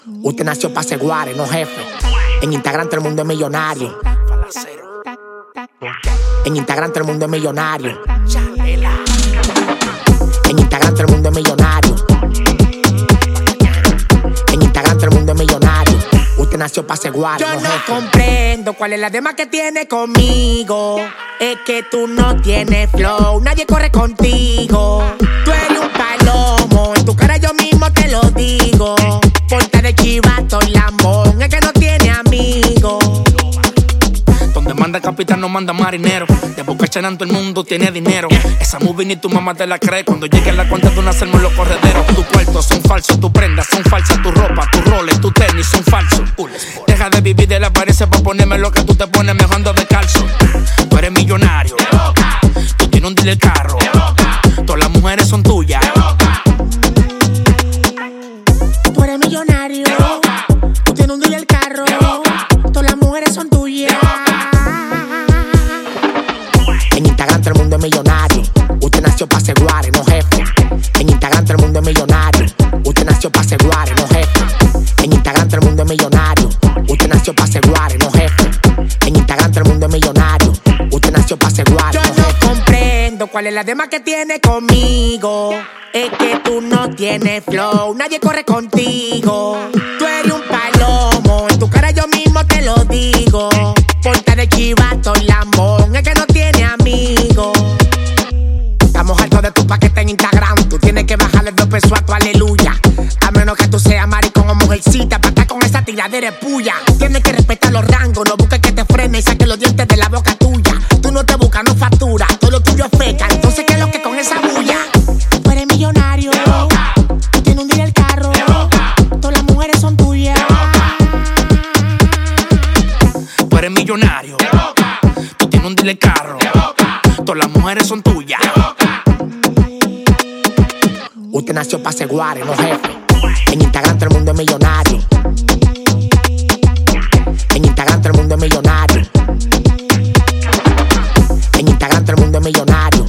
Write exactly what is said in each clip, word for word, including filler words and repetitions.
Usted nació pa' ser guare, no jefe. En Instagram todo el mundo es millonario. En Instagram todo el mundo es millonario. En Instagram todo el mundo es millonario. En Instagram todo el mundo es millonario. Usted nació pa' ser guare, Yo no no jefe. comprendo cuál es la demás que tiene conmigo. Es que tú no tienes flow, nadie corre contigo. Tú eres un palomo, en tu cara yo mismo te lo digo. Ponte de chivato y lambón, es que no tiene amigos. Donde manda capitán no manda marinero. De boca chanando el mundo tiene dinero. Esa movie ni tu mamá te la cree. Cuando llegue la cuenta de no hacerme los correderos. Tus cuartos son falsos, tus prendas son falsas. Tu ropa, tus roles, tus tenis son falsos. Deja de vivir de la apariencia pa' ponerme lo que tú te pones mejor ando descalzo. Tú eres millonario, tú tienes un dealer carro. Todas las mujeres son tuyas. Tú eres millonario, tú tienes un deal el carro. Todas las mujeres son tuyas. En Instagram todo el mundo es millonario. Usted nació pa' ser guare, no jefe. En Instagram todo el mundo es millonario. Usted nació pa' ser guare, no jefe. En Instagram todo el mundo es millonario. Usted nació pa' ser guare, no jefe. En Instagram todo el mundo es millonario. Usted nació pa' ser guare, Yo no no jefe. comprendo cuál es la demás que tiene conmigo. Es que tú no tienes flow, nadie corre contigo. Tú eres un palomo, en tu cara yo mismo te lo digo. Ponte de chivato y lambón, es que no tiene amigos. Estamos hartos de tu paquete en Instagram. Tú tienes que bajarle dos pesos a tu aleluya. A menos que tú seas maricón o mujercita. Pa' estar con esa tiradera de puya. Tienes que respetar los rangos. No busques que te frene y saque los dientes de la boca tuya. Tú no te buscas, no factura. Todo lo tuyo es feca. Entonces, ¿qué es lo que con esa bulla? Tú eres millonario, tú tienes un día el carro. Todas las mujeres son tuyas. Tú eres millonario, tú tienes un dealer carro. Todas las mujeres son tuyas. Usted nació pa' ser guare, no jefe. En Instagram todo el mundo es millonario. En Instagram todo el mundo es millonario. En Instagram todo el mundo es millonario.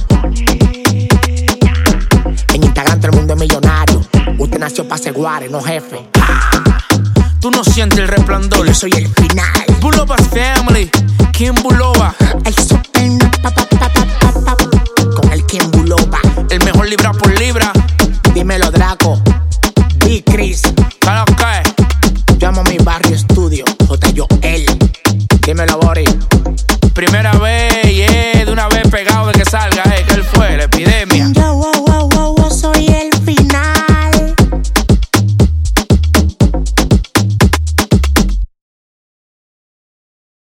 En Instagram todo el mundo es millonario. Usted nació pa' ser guare, no jefe. Tú no sientes el resplandor. Yo soy el final. Buloba's Family, Kim Buloba. El super pa, pa, pa, pa, pa, pa. Con el Kim Buloba. El mejor libra por libra.